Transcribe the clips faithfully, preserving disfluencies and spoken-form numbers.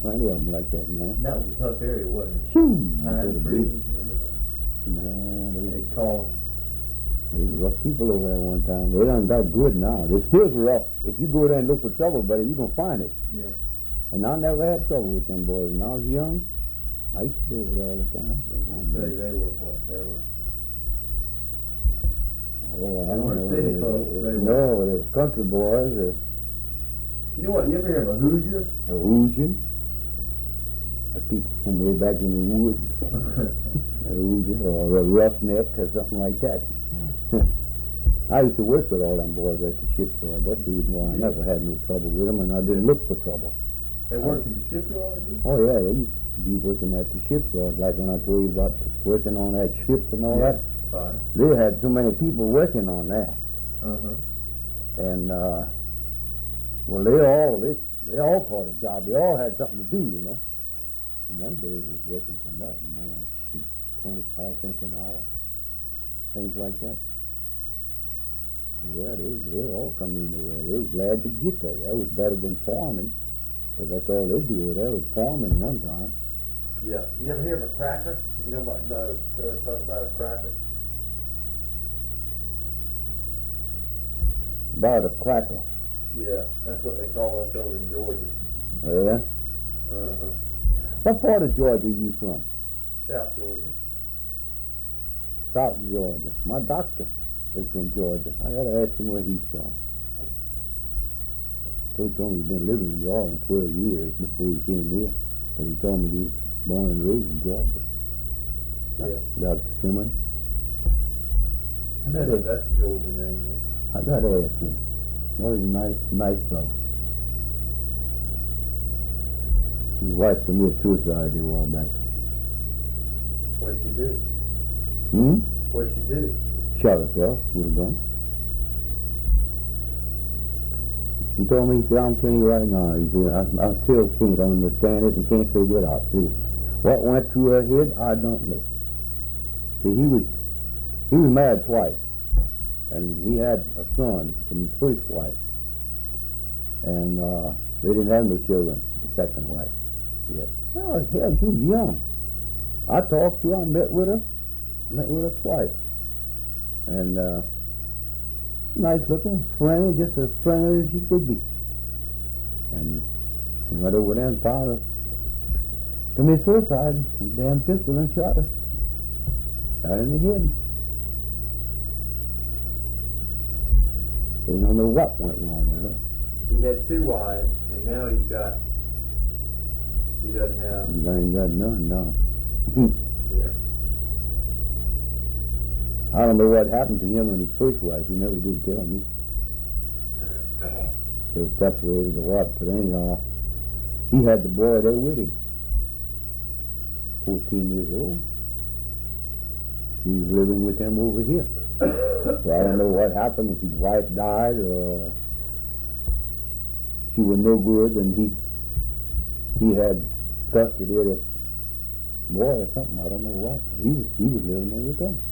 plenty of them like that, man. That was a tough area, wasn't it? Shoo! Pine trees and everything. Man, it was, They'd call. it was rough people over there one time. They done got good now. They're still rough. If you go there and look for trouble, buddy, you're going to find it. Yeah. And I never had trouble with them boys. When I was young, I used to go over there all the time. They say they were what? They were. Oh, I They don't weren't know. city They- folks, they- they were- no, they were country boys. They're You know what? You ever hear of a Hoosier? a Hoosian. That's people from way back in the woods. A Hoosier or a roughneck or something like that. I used to work with all them boys at the shipyard. That's the reason why I never had no trouble with them, and I didn't look for trouble. They worked in the shipyard? did Oh yeah, they used to be working at the shipyard, like when I told you about working on that ship and all Yeah. that. they? Right. They had so many people working on that, Uh-huh. and uh, well, they all they they all caught a job. They all had something to do, you know. In them days, was working for nothing, man. Shoot, twenty-five cents an hour, things like that. Yeah, they they all come in the way. They was glad to get that. That was better than farming, because that's all they do over there was farming one time. Yeah. You ever hear of a cracker? You know about, about uh, talk about a cracker? About a cracker. Yeah, that's what they call us over in Georgia. Oh, yeah? Uh-huh. What part of Georgia are you from? South Georgia. South Georgia. My doctor is from Georgia. I gotta ask him where he's from. So he told me he'd been living in New Orleans twelve years before he came here. But he told me he was born and raised in Georgia. Yeah. Doctor Simmons. I That's, gotta, that's a Georgia name, yeah. I gotta ask him. Well, he's a nice, nice fella. His wife committed suicide a while back. What'd she do? Hmm? What'd she do? Shot herself with a gun. He told me, he said, I'm telling you right now, he said, I, I still can't understand it and can't figure it out. See, what went through her head, I don't know. See, he was, he was married twice, and he had a son from his first wife, and uh, they didn't have no children, the second wife, yet. Well, hell, she was young. I talked to her, I met with her, I met with her twice, and uh, nice looking, friendly, just as friendly as she could be. And he went over there and found her, committed suicide, with a damn pistol, and shot her. Shot her in the head. They don't know what went wrong with her. He had two wives, and now he's got, he doesn't have, He ain't got none, no. yeah. I don't know what happened to him and his first wife. He never did tell me. They were separated or what, but anyhow, he had the boy there with him. fourteen years old. He was living with them over here. So I don't know what happened, if his wife died or she was no good and he he had custody of the boy or something. I don't know what. He was he was living there with them.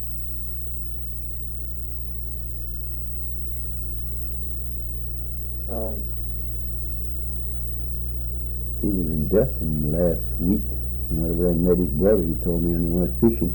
Um, He was in Destin last week. And whenever I met his brother, he told me, and he went fishing.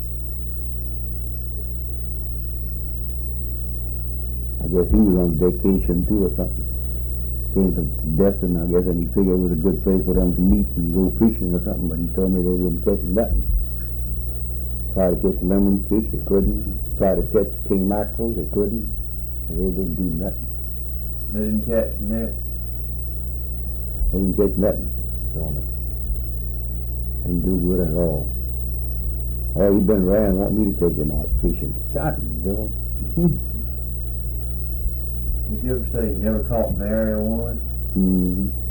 I guess he was on vacation too or something. Came to Destin, I guess, and he figured it was a good place for them to meet and go fishing or something, but he told me they didn't catch nothing. Tried to catch lemon fish, they couldn't. Tried to catch king mackerel, they couldn't. And they didn't do nothing. they didn't catch him there. They didn't catch nothing, he told me. Didn't do good at all. Oh, he been around and want me to take him out fishing. God, devil. Would you ever say you never caught Mary on one? Mm-hmm.